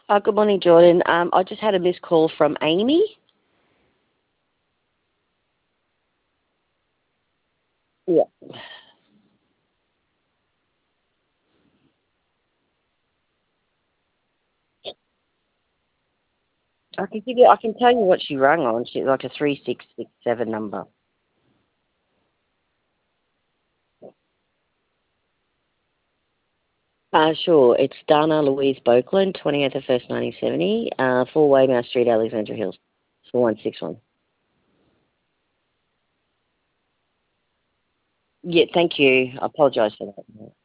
Good morning, Jordan. I just had a missed call from Amy. Yeah. I can tell you what she rang on. She's like a 3667 number. Sure. It's Dana Louise Boakland, 28th of 1st, 1970, 4 Weymouth Street, Alexandra Hills, 4161. Yeah, thank you. I apologise for that.